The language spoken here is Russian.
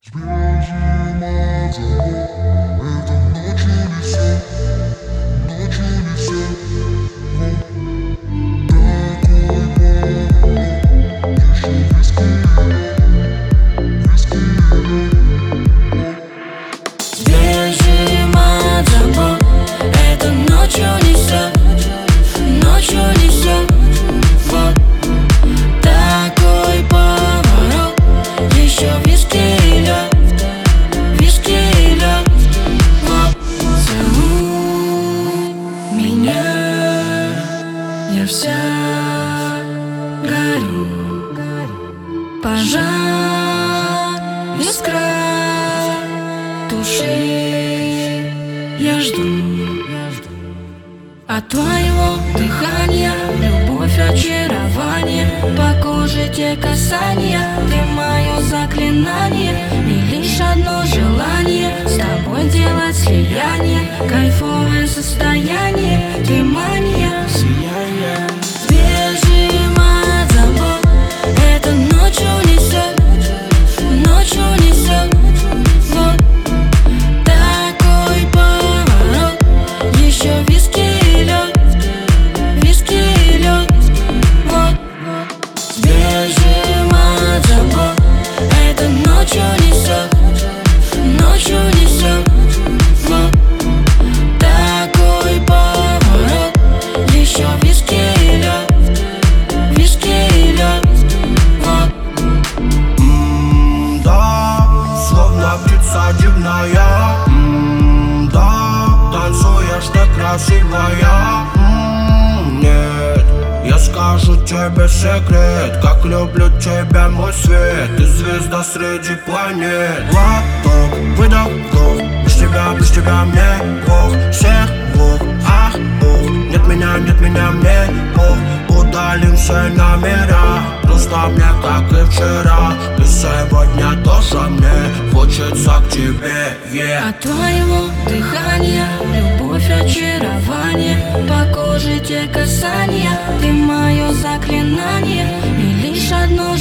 Сбежим от забот, это ночью несет, вот. Такой поворот, еще виски и Сбежим от забот, это ночью несет, вот. Такой поворот, еще виски и лед, вот. Целуй меня, я вся горю, пожар, искра, туши, я жду от твоего дыхания любовь, очарование, по коже те касания, ты мое заклинание, и лишь одно желание с тобой делать слияние, кайфовое состояние, ты мания, сияние. Сбежим от забот, это ночью несет, вот. Такой поворот, еще виски и лед, вот. Сбежим от забот, это ночью несет, вот. Такой поворот, еще виски и лед, вот. Да, словно птица дивная, да, танцуешь ты красивая, нет, я скажу тебе секрет, как люблю тебя, мой свет, ты звезда среди планет. Глоток, выдох, вдох, без тебя мне плох, всех глух, ах, ух, нет меня, мне плох. Удалим все номера, просто мне как и вчера, и сегодня тоже мне хочется к тебе, От твоего дыхания любовь, очарование, по коже те касания, ты мое заклинание, и лишь одно